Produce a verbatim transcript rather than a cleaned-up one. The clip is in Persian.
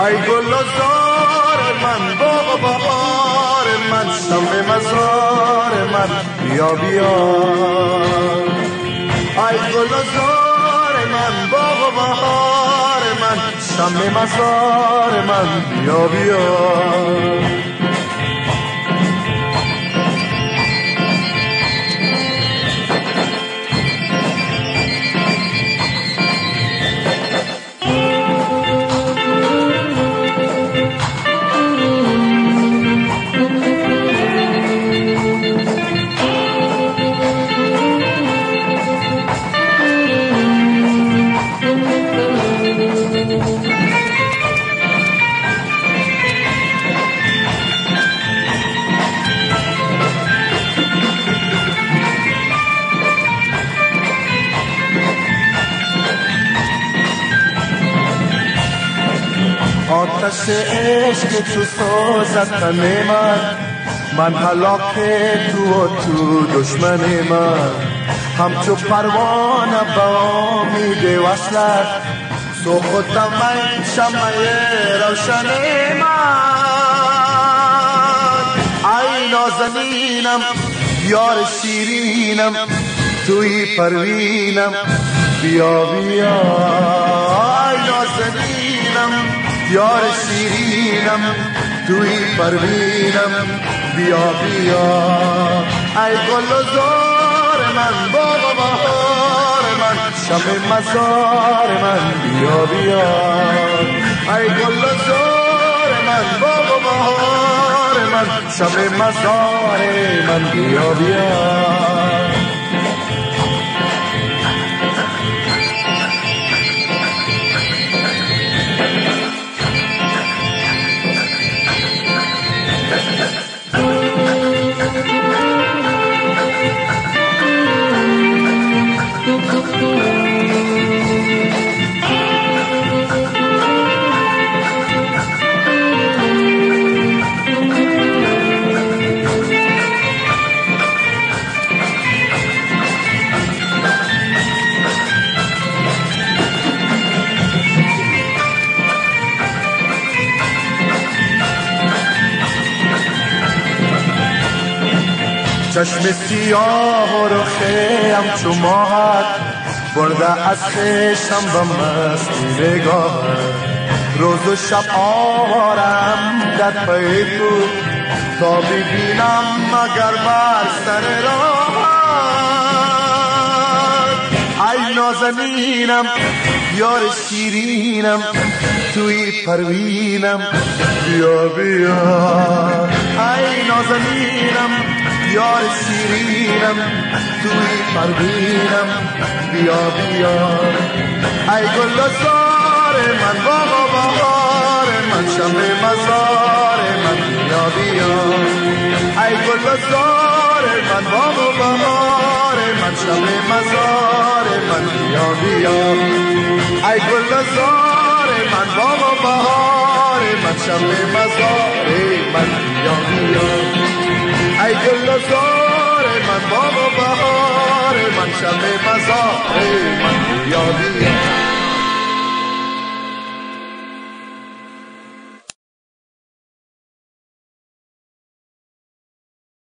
ای گل و زار من، باغ و بهار من، شم مزار من، بیا بیا. ای گل و زار من، باغ و بهار من، شم مزار من، بیا بیا. آتش عشق تو سوزد تن من، من هلاک تو و تو دشمن من. همچو پروانه با امید وصلت سوختم من شمع روشن من. ای نازنینم یار شیرینم، توی پروینم، بیا بیا. ای نازنینم یار شیرینم، توی پروینم، بیا بیا. ای گل و زار من، باغ و بهار من، شم مزار من، بیا بیا. ای گل و زار من، باغ و بهار من، شم مزار من، بیا بیا. چشم سیاه و رخه همچو ماهت برده از خشم و مستی نگاهت. روز و شب آوارم در پی تو تا ببینم مگر بر سر راهت. ای نازنینم یار شیرینم، توی پروینم، بیا بیا. ای نازنینم یار شیرینم، توی پروینم، بیا بیا. ای گل و زار من، باغ و بهار من، شم مزار من، بیا بیا. ای گل و زار من، باغ و بهار من، شم مزار من، بیا بیا. ای گل و زار من، باغ و بهار من، شم مزار من، بیا بیا. ای گل و زار من، باغ و بهار من، شب مزار من، بیا بیا.